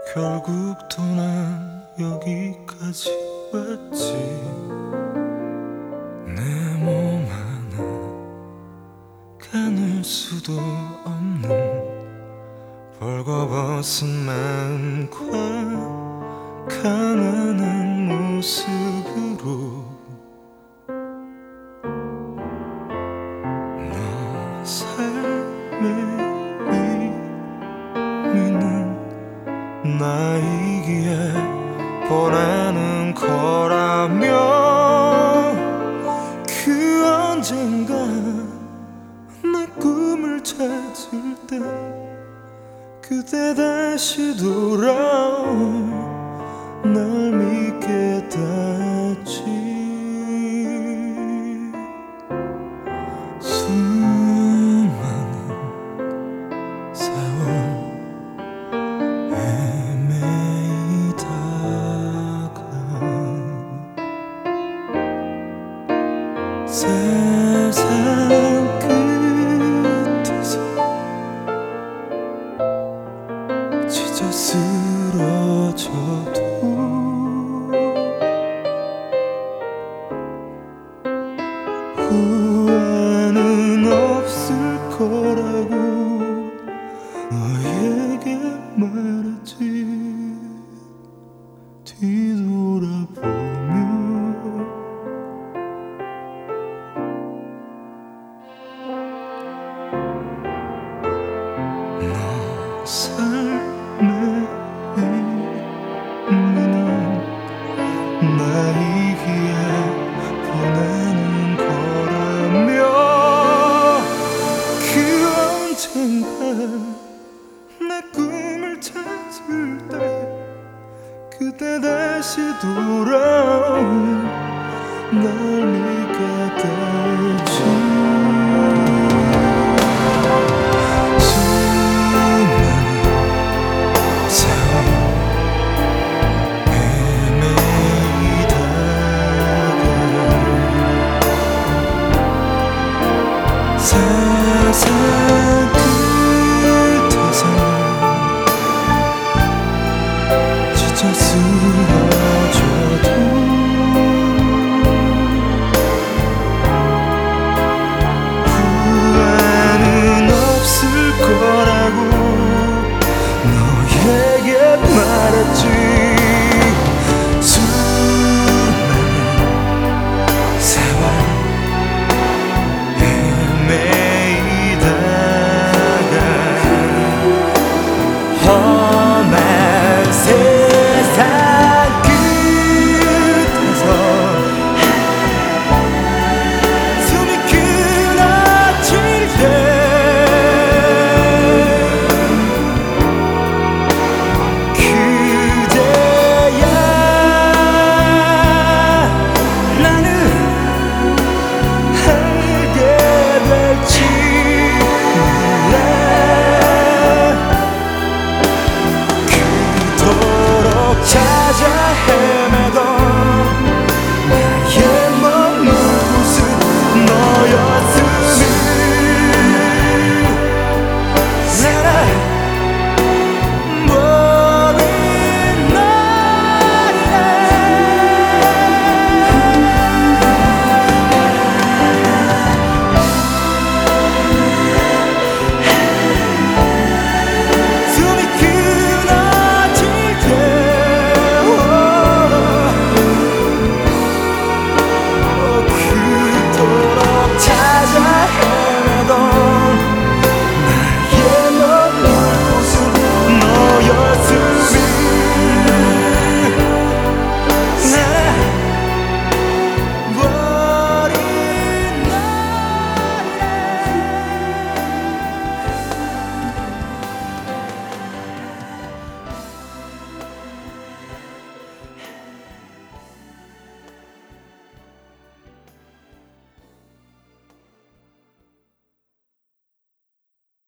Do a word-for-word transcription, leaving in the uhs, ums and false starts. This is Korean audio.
결국 또 난 여기까지 왔지. 내 몸 하나 가눌 수도 없는 벌거벗은 마음과 가난한 모습으로 너 삶의 의미는 나이기에 보내는 거라며, 그 언젠가 내 꿈을 찾을 때 그때 다시 돌아오 날 믿게 닿았지. 수많은 세월 헤매이다가 세상 끝에서 지쳐 쓰러져도 후회는 없을 거라고 너에게 말했지. 뒤돌아보면 너 삶의 의미는 나이기에 보내는 거라며, 그 언젠가 내 꿈을 찾을 때 그때 다시 돌아온 날 믿게 되지. 수많은 세월 헤매이다가 세상